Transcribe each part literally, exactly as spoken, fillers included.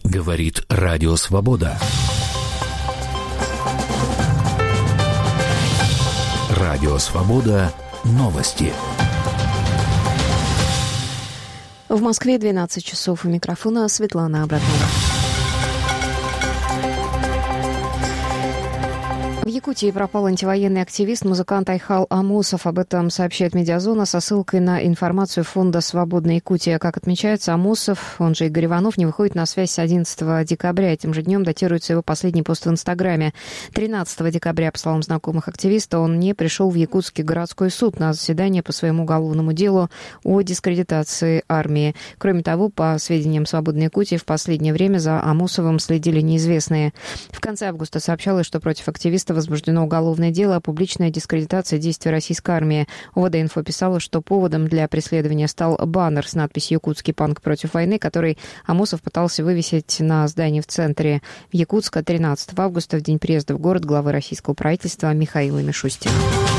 Говорит Радио Свобода. Радио Свобода. Новости. В Москве двенадцать часов. У микрофона Светлана Абратова. В Якутии пропал антивоенный активист, музыкант Айхал Амосов. Об этом сообщает «Медиазона» со ссылкой на информацию фонда «Свободная Якутия». Как отмечается, Амосов, он же Игорь Иванов, не выходит на связь с одиннадцатого декабря. Этим же днем датируется его последний пост в Инстаграме. тринадцатого декабря, по словам знакомых активиста, он не пришел в Якутский городской суд на заседание по своему уголовному делу о дискредитации армии. Кроме того, по сведениям «Свободной Якутии», в последнее время за Амосовым следили неизвестные. В конце августа сообщалось, что против активиста возбуждено уголовное дело о публичной дискредитации действий российской армии. ОВД-инфо писала, что поводом для преследования стал баннер с надписью «Якутский панк против войны», который Амосов пытался вывесить на здании в центре Якутска тринадцатого августа, в день приезда в город главы российского правительства Михаила Мишустина.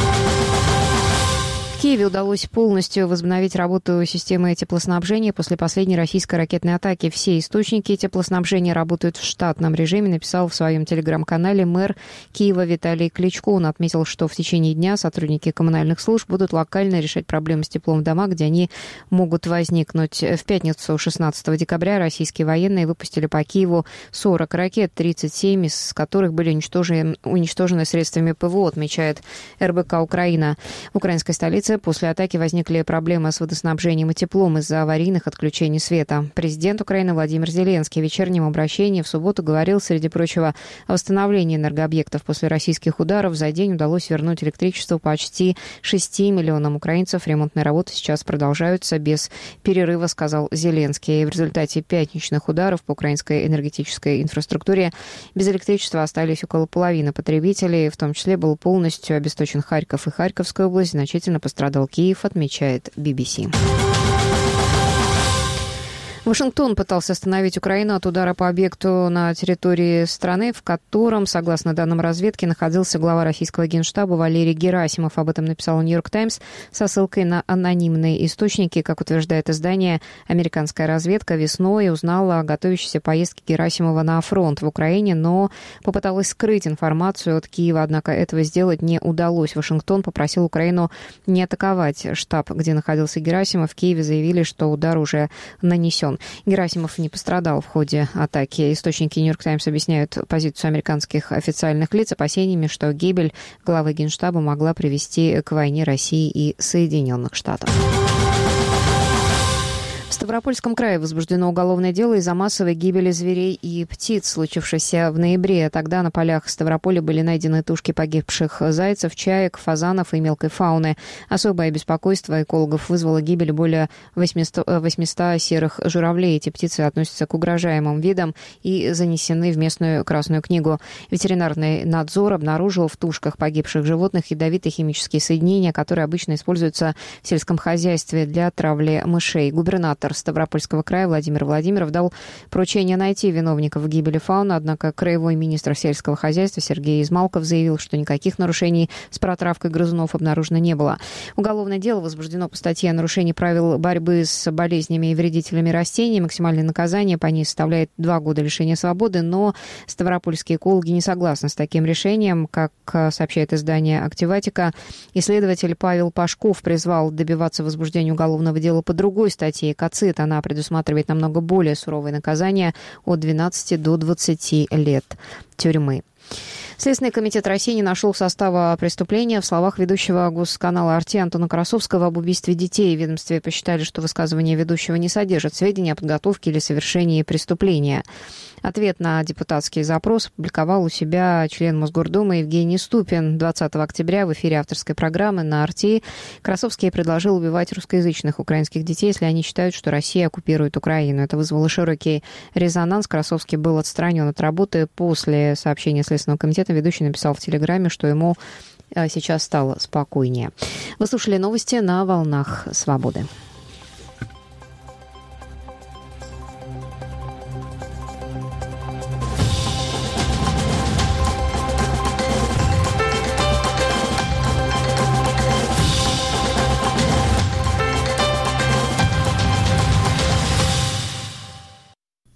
В Киеве удалось полностью возобновить работу системы теплоснабжения после последней российской ракетной атаки. Все источники теплоснабжения работают в штатном режиме, написал в своем телеграм-канале мэр Киева Виталий Кличко. Он отметил, что в течение дня сотрудники коммунальных служб будут локально решать проблемы с теплом в домах, где они могут возникнуть. В пятницу, шестнадцатого декабря, российские военные выпустили по Киеву сорок ракет, тридцать семь из которых были уничтожены, уничтожены средствами ПВО, отмечает эр бэ ка Украина. В украинской столице после атаки возникли проблемы с водоснабжением и теплом из-за аварийных отключений света. Президент Украины Владимир Зеленский в вечернем обращении в субботу говорил, среди прочего, о восстановлении энергообъектов после российских ударов. За день удалось вернуть электричество почти шести миллионам украинцев. Ремонтные работы сейчас продолжаются без перерыва, сказал Зеленский. В результате пятничных ударов по украинской энергетической инфраструктуре без электричества остались около половины потребителей. В том числе был полностью обесточен Харьков и Харьковская область. Значительно пострадал Киев, отмечает би би си. Вашингтон пытался остановить Украину от удара по объекту на территории страны, в котором, согласно данным разведки, находился глава российского генштаба Валерий Герасимов. Об этом написал «Нью-Йорк Таймс» со ссылкой на анонимные источники. Как утверждает издание, американская разведка весной узнала о готовящейся поездке Герасимова на фронт в Украине, но попыталась скрыть информацию от Киева, однако этого сделать не удалось. Вашингтон попросил Украину не атаковать штаб, где находился Герасимов. В Киеве заявили, что удар уже нанесен. Герасимов не пострадал в ходе атаки. Источники «Нью-Йорк Таймс» объясняют позицию американских официальных лиц опасениями, что гибель главы Генштаба могла привести к войне России и Соединенных Штатов. В Ставропольском крае возбуждено уголовное дело из-за массовой гибели зверей и птиц, случившейся в ноябре. Тогда на полях Ставрополя были найдены тушки погибших зайцев, чаек, фазанов и мелкой фауны. Особое беспокойство экологов вызвала гибель более восьмисот серых журавлей. Эти птицы относятся к угрожаемым видам и занесены в местную Красную книгу. Ветеринарный надзор обнаружил в тушках погибших животных ядовитые химические соединения, которые обычно используются в сельском хозяйстве для травли мышей. Губернатор Ставропольского края Владимир Владимиров дал поручение найти виновников гибели фауны, однако краевой министр сельского хозяйства Сергей Измалков заявил, что никаких нарушений с протравкой грызунов обнаружено не было. Уголовное дело возбуждено по статье о нарушении правил борьбы с болезнями и вредителями растений. Максимальное наказание по ней составляет два года лишения свободы, но ставропольские экологи не согласны с таким решением. Как сообщает издание «Активатика», исследователь Павел Пашков призвал добиваться возбуждения уголовного дела по другой статье «Экоцид». Она предусматривает намного более суровые наказания от двенадцати до двадцати лет тюрьмы. Следственный комитет России не нашел состава преступления в словах ведущего госканала «Арти» Антона Красовского об убийстве детей. В ведомстве посчитали, что высказывание ведущего не содержит сведений о подготовке или совершении преступления. Ответ на депутатский запрос опубликовал у себя член Мосгордумы Евгений Ступин. двадцатого октября в эфире авторской программы на «Арти» Красовский предложил убивать русскоязычных украинских детей, если они считают, что Россия оккупирует Украину. Это вызвало широкий резонанс. Красовский был отстранен от работы после сообщения Следственного комитета. Ведущий написал в Телеграме, что ему сейчас стало спокойнее. Вы слушали новости на «Волнах Свободы».